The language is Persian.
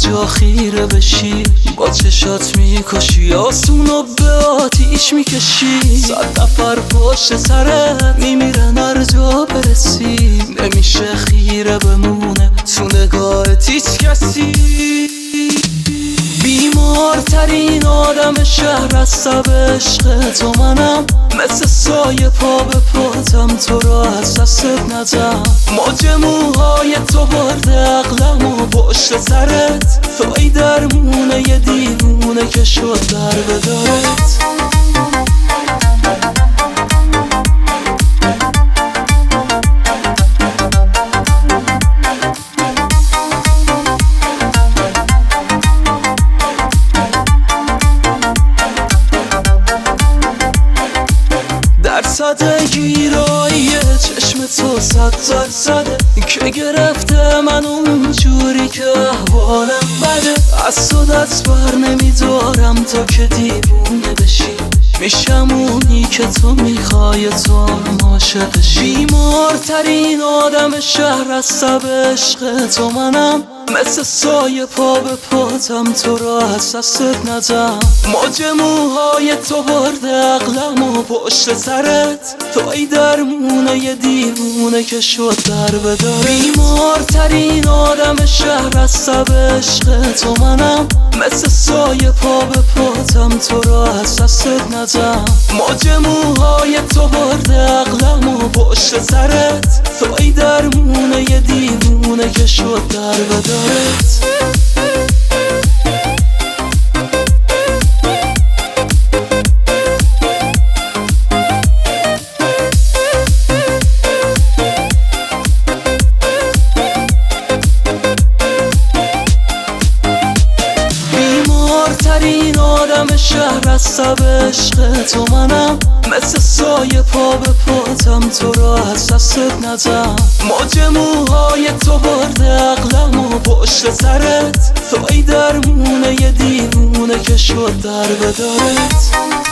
جا خیره بشی، با چشات میکشی، آسونو به آتیش میکشی. 100 نفر پشت سرت میمیرن هر جا برسی، نمیشه خیره بمونه تو نگاهت هیچ کسی. بیمارترین آدم شهر از تب عشق تو منم، مثل سایه پا به پاتم، تو را از دستت ندم. موج موهای تو برده عقلم و پشت سرت، توی درمونه یه دیوونه که شد در بدارت. درصد گیرایی چشم تو 100% که گرفته من اونجوری که احوالم بده. از تو دست بر نمیدارم تا که دیوونه بشی، میشم اونی که تو میخوای، تو هم عاشقشی. بیمارترین آدم شهر از تب عشق تو منم، مثل سایه پا به پاتم، تو را از دستت ندم. موج موهای تو برده عقلم و پشت سرت، توی درمونه یه دیوونه که شد در بدارت. بیمارترین آدم شهر از تب عشق تو منم، مثل سایه پا به پاتم، تو را از دستت ندم. موج موهای تو برده عقلم و پشت سرت، توی درمونه یه دیوونه که شد در بدارت. بیمارترین آدم شهر از تب عشق تو منم، مثل سایه پا به پاتم، تو را از دستت ندم. موج موهای تو برده عقلم و پشت سرت، توی درمونه یه دیوونه که شد در بدارت.